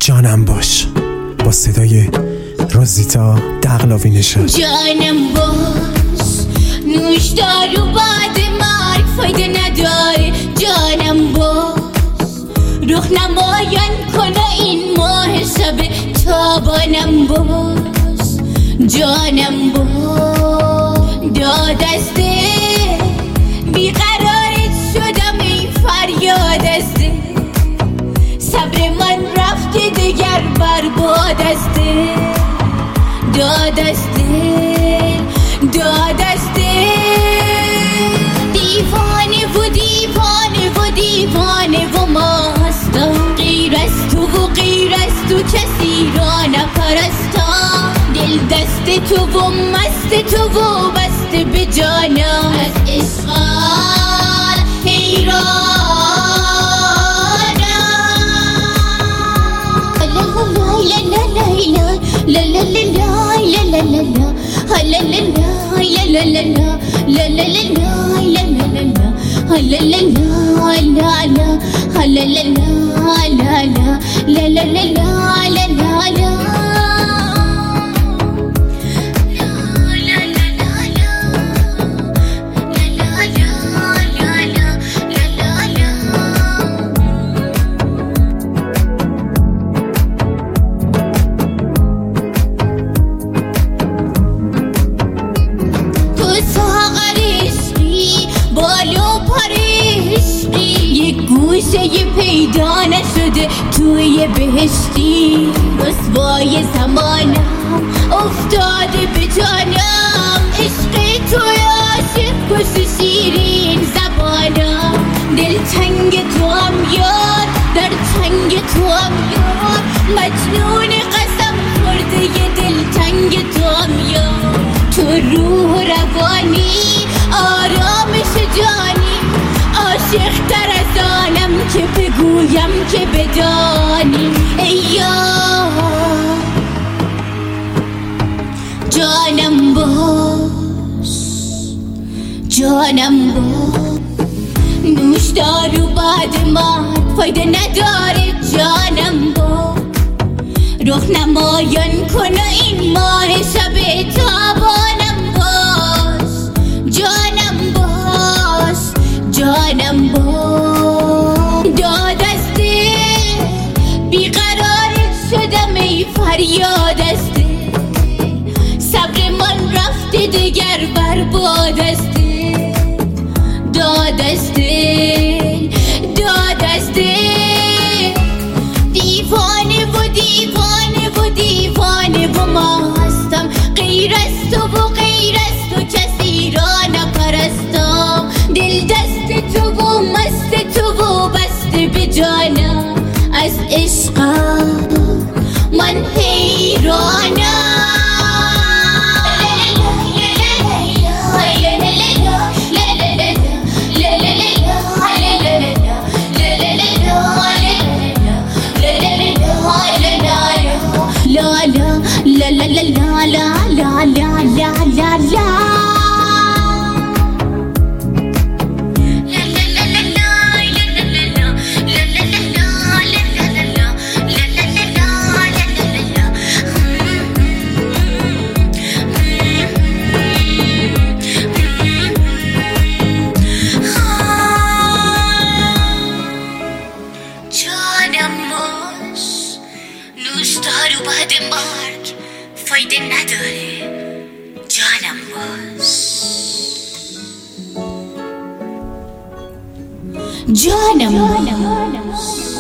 جانم باش با صدای روزیتا دقلاوی نژاد. جانم باش نوشدار و بعد مرگ فایده نداره. جانم باش رخ نمایان کنه این ماه شب تابانم باش. جانم باش داد از دل بیقرارت شدم ای فریاد از دل. صبر من رفته دگر برباد از دل. داد از دل داد از دل. دیوانه و دیوانه و دیوانه و ماستم. غیر از تو و غیر از تو کسی را نپرستم. دل دست تو و مست تو و بسته به جانم. از عشقت حیرانم. لا لا لا لا لا لا لا لا لا لا لا لا لا. گوشه پیدا نشده توی بهشتی. رسوای زمانم افتاده به جانم. عشق تو عاشق کش شیرین زبانم. دل تنگ تو هم یار در تنگ تو هم یار. مجنون قسم خورده ی دل تنگ تو هم یار. تو روح و روانی آرامش جانی. عاشق تر از آنم که بگویم که بدانی. ای یار جانم باش جانم باش. نوشدار و بعد مرگ فایده نداره. جانم باش رخ نمایان کنه این ماه شب تابانم باش. جانم باش جانم باش داد از دل بیقرارت شدم ای فریاد از دل. صبر من رفته دگر برباد از دل. داد از دل داد از دل. دیوانه و دیوانه و دیوانه و ماستم. غیر از تو و غیر از تو کسی را نپرستم. دل دست تو و مست تو و بسته به جانم. از عشقت من حیرانم. لا لا لا لا لا لا لا لا لا. نوشدار و بعد مرگ فایده نداره. جانم باش جانم باش.